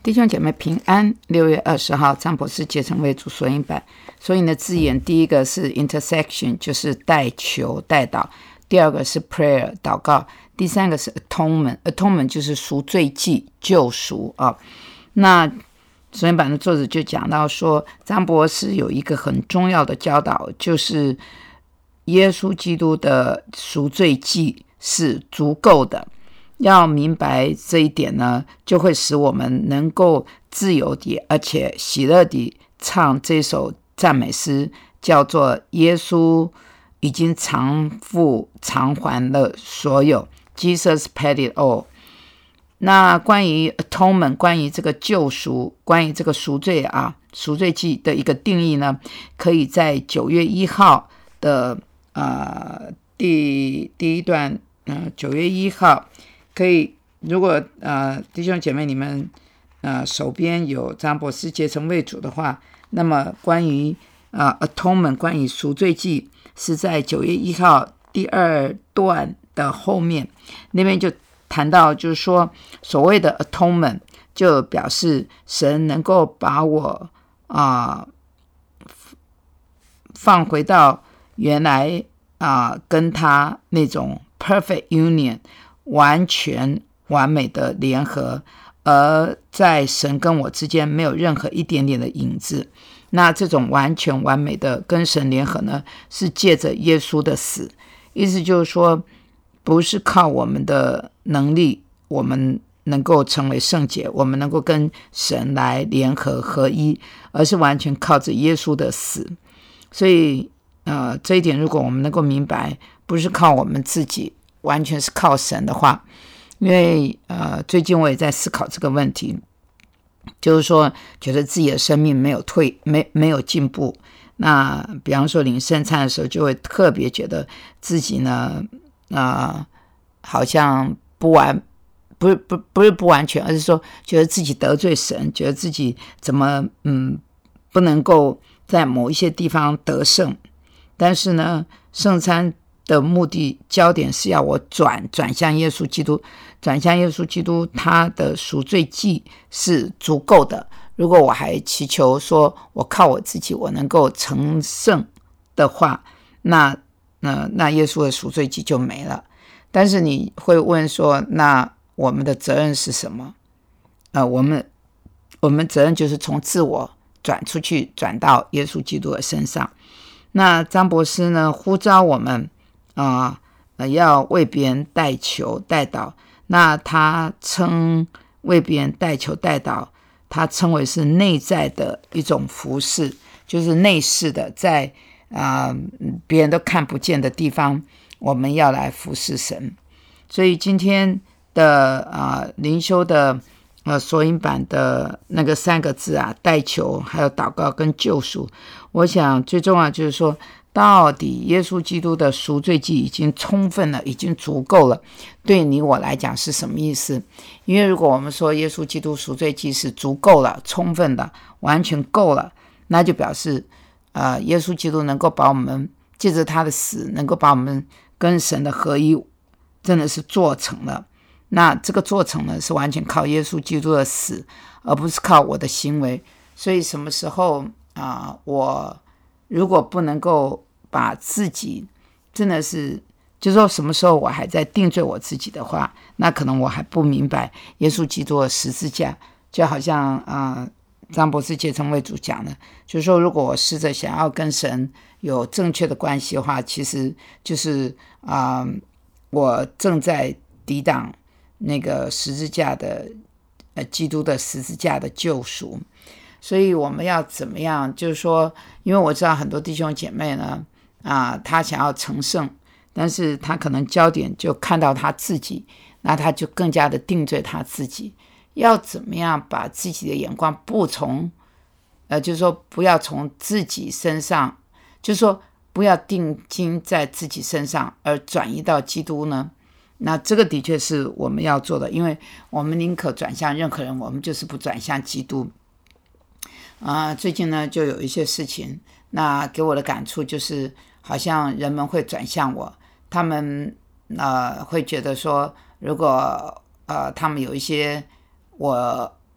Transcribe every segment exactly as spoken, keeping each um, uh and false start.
弟兄姐妹平安。六月二十号，张博士结成为主索引版。索引的字眼，第一个是 intersection， 就是代求代祷；第二个是 prayer， 祷告；第三个是 atonement， atonement 就是赎罪祭、救赎啊。那索引版的作者就讲到说，张博士有一个很重要的教导，就是耶稣基督的赎罪祭是足够的。要明白这一点呢，就会使我们能够自由地而且喜乐地唱这首赞美诗，叫做耶稣已经偿付偿还了所有， Jesus paid it all。 那关于 atonement， 关于这个救赎，关于这个赎罪啊赎罪祭的一个定义呢，可以在九月一号的呃第第一段呃九月一号可以，如果呃弟兄姐妹你们呃手边有张博士结成为主的话，那么关于呃 atonement， 关于赎罪祭是在九月一号第二段的后面，那边就谈到，就是说所谓的 atonement 就表示神能够把我啊、呃、放回到原来啊、呃、跟他那种 perfect union，完全完美的联合，而在神跟我之间没有任何一点点的影子。那这种完全完美的跟神联合呢，是借着耶稣的死。意思就是说，不是靠我们的能力我们能够成为圣洁，我们能够跟神来联合合一，而是完全靠着耶稣的死。所以呃，这一点如果我们能够明白，不是靠我们自己，完全是靠神的话，因为呃，最近我也在思考这个问题，就是说觉得自己的生命没有退，没没有进步。那比方说领圣餐的时候，就会特别觉得自己呢，啊、呃，好像不完，不是不不是不完全，而是说觉得自己得罪神，觉得自己怎么嗯不能够在某一些地方得胜。但是呢，圣餐的目的焦点是要我转转向耶稣基督，转向耶稣基督，他的赎罪祭是足够的。如果我还祈求说我靠我自己我能够成圣的话，那那那耶稣的赎罪祭就没了。但是你会问说，那我们的责任是什么？呃，我们我们责任就是从自我转出去，转到耶稣基督的身上。那张博士呢，呼召我们啊、呃，要为别人代求代祷。那他称为别人代求代祷，他称为是内在的一种服事，就是内视的，在啊、呃、别人都看不见的地方，我们要来服事神。所以今天的啊、呃、灵修的呃索引版的那个三个字啊，代求还有祷告跟救赎，我想最重要就是说，到底耶稣基督的赎罪祭已经充分了，已经足够了，对你我来讲是什么意思？因为如果我们说耶稣基督赎罪祭是足够了，充分的，完全够了，那就表示呃，耶稣基督能够把我们借着他的死，能够把我们跟神的合一真的是做成了。那这个做成呢，是完全靠耶稣基督的死，而不是靠我的行为。所以什么时候啊、呃，我如果不能够把自己真的是，就是说什么时候我还在定罪我自己的话，那可能我还不明白耶稣基督的十字架。就好像啊、呃，张博士结成为主讲的，就是说如果我试着想要跟神有正确的关系的话，其实就是啊、呃，我正在抵挡那个十字架的呃基督的十字架的救赎。所以我们要怎么样，就是说因为我知道很多弟兄姐妹呢啊，他想要成圣，但是他可能焦点就看到他自己，那他就更加的定罪他自己。要怎么样把自己的眼光不从呃，就是说不要从自己身上，就是说不要定睛在自己身上，而转移到基督呢？那这个的确是我们要做的，因为我们宁可转向任何人，我们就是不转向基督。啊、呃，最近呢就有一些事情，那给我的感触就是，好像人们会转向我，他们呃会觉得说，如果呃他们有一些我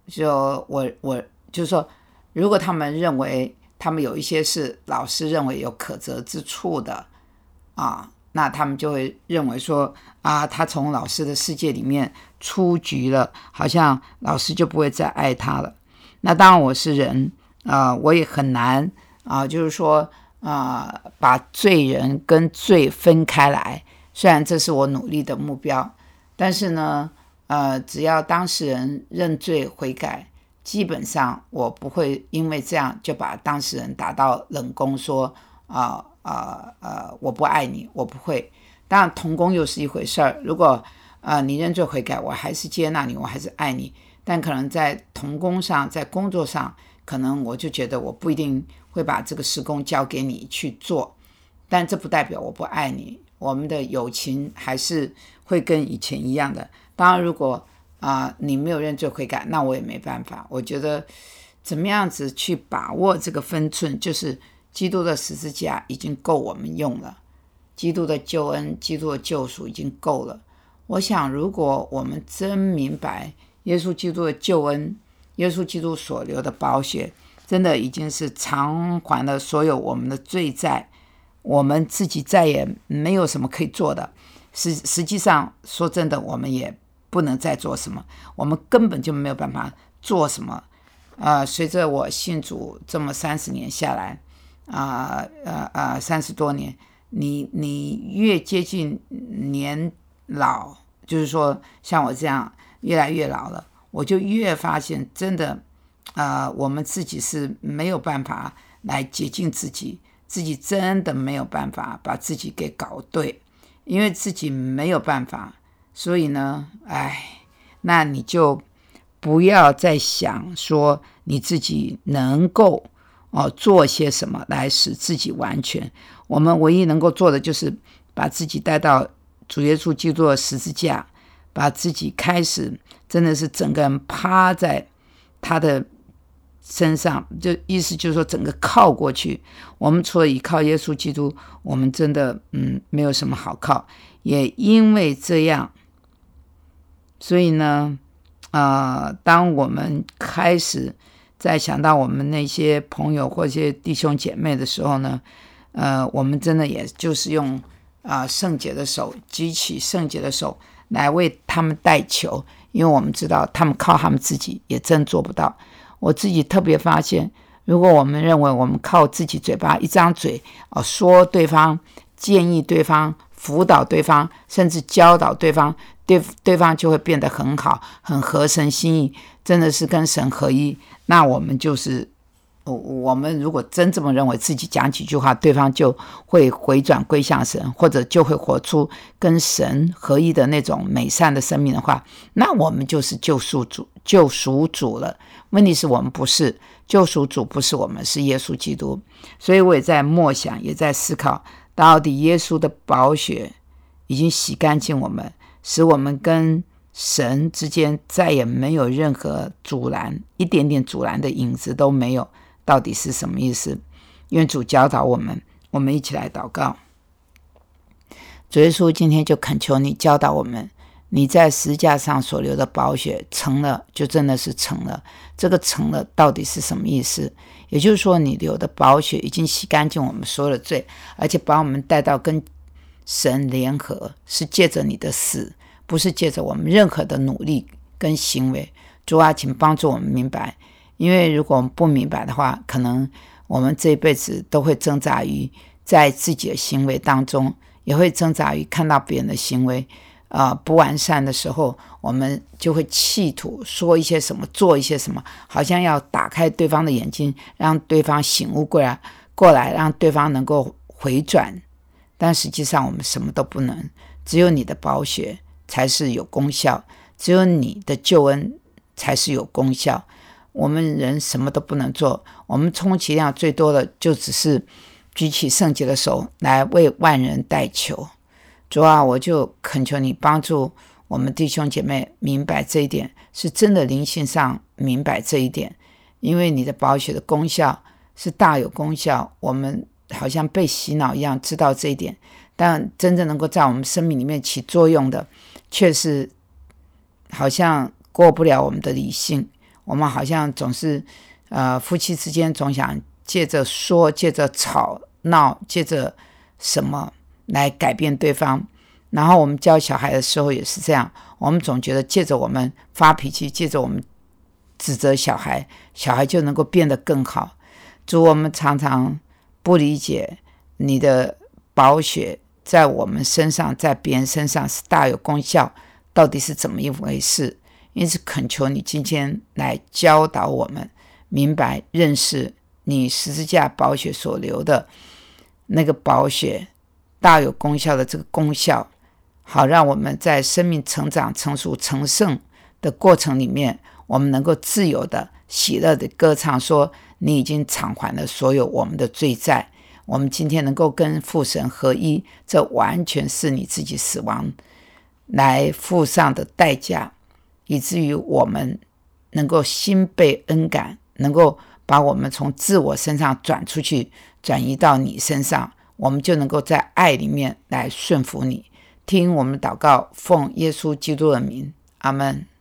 就我我就是说，如果他们认为他们有一些是老师认为有可责之处的啊，那他们就会认为说啊，他从老师的世界里面出局了，好像老师就不会再爱他了。那当然我是人啊、呃，我也很难啊、呃，就是说啊、呃，把罪人跟罪分开来。虽然这是我努力的目标，但是呢，呃，只要当事人认罪悔改，基本上我不会因为这样就把当事人打到冷宫说啊啊呃我不爱你，我不会。当然同工又是一回事儿，如果呃你认罪悔改，我还是接纳你，我还是爱你，但可能在同工上，在工作上，可能我就觉得我不一定会把这个事工交给你去做，但这不代表我不爱你，我们的友情还是会跟以前一样的。当然如果啊、呃，你没有认罪悔改，那我也没办法。我觉得怎么样子去把握这个分寸，就是基督的十字架已经够我们用了，基督的救恩，基督的救赎已经够了。我想如果我们真明白耶稣基督的救恩，耶稣基督所流的宝血真的已经是偿还了所有我们的罪债，我们自己再也没有什么可以做的。实实际上说真的，我们也不能再做什么，我们根本就没有办法做什么。呃，随着我信主这么三十年下来，啊呃呃三十多年，你你越接近年老，就是说像我这样越来越老了，我就越发现真的，呃，我们自己是没有办法来洁净自己，自己真的没有办法把自己给搞对，因为自己没有办法。所以呢，哎，那你就不要再想说你自己能够哦做些什么来使自己完全。我们唯一能够做的就是把自己带到主耶稣基督的十字架，把自己开始真的是整个人趴在他的身上，就意思就是说整个靠过去。我们除了依靠耶稣基督，我们真的嗯没有什么好靠。也因为这样，所以呢，呃，当我们开始在想到我们那些朋友或些弟兄姐妹的时候呢，呃，我们真的也就是用啊、呃、圣洁的手，举起圣洁的手来为他们代求，因为我们知道他们靠他们自己也真做不到。我自己特别发现，如果我们认为我们靠自己嘴巴一张嘴、哦、说对方、建议对方、辅导对方，甚至教导对方，对对方就会变得很好，很合神心意，真的是跟神合一。那我们就是我们如果真这么认为，自己讲几句话，对方就会回转归向神，或者就会活出跟神合一的那种美善的生命的话，那我们就是救赎主，救赎主了。问题是我们不是救赎主，不是我们，是耶稣基督。所以我也在默想，也在思考，到底耶稣的宝血已经洗干净我们，使我们跟神之间再也没有任何阻拦，一点点阻拦的影子都没有。到底是什么意思？愿主教导我们，我们一起来祷告。主耶稣，今天就恳求你教导我们，你在十字架上所流的宝血成了，就真的是成了。这个成了到底是什么意思？也就是说，你流的宝血已经洗干净我们所有的罪，而且把我们带到跟神联合，是借着你的死，不是借着我们任何的努力跟行为。主啊，请帮助我们明白，因为如果我们不明白的话，可能我们这一辈子都会挣扎于在自己的行为当中，也会挣扎于看到别人的行为呃，不完善的时候，我们就会企图说一些什么，做一些什么，好像要打开对方的眼睛，让对方醒悟过来，过来让对方能够回转。但实际上我们什么都不能，只有你的宝血才是有功效，只有你的救恩才是有功效。我们人什么都不能做，我们充其量最多的就只是举起圣洁的手来为万人代求。主啊，我就恳求你帮助我们弟兄姐妹明白这一点，是真的灵性上明白这一点，因为你的宝血的功效是大有功效，我们好像被洗脑一样知道这一点，但真正能够在我们生命里面起作用的，却是好像过不了我们的理性， 我们好像总是呃夫妻之间总想借着说，借着吵闹，借着什么来改变对方。然后我们教小孩的时候也是这样，我们总觉得借着我们发脾气，借着我们指责小孩，小孩就能够变得更好。主，我们常常不理解你的宝血在我们身上，在别人身上是大有功效，到底是怎么一回事？因此恳求你今天来教导我们明白认识你十字架宝血所流的那个宝血大有功效的这个功效，好让我们在生命成长成熟成圣的过程里面，我们能够自由的喜乐的歌唱，说你已经偿还了所有我们的罪债。我们今天能够跟父神合一，这完全是你自己死亡来付上的代价，以至于我们能够心被恩感，能够把我们从自我身上转出去，转移到你身上，我们就能够在爱里面来顺服你。听我们祷告，奉耶稣基督的名，阿们。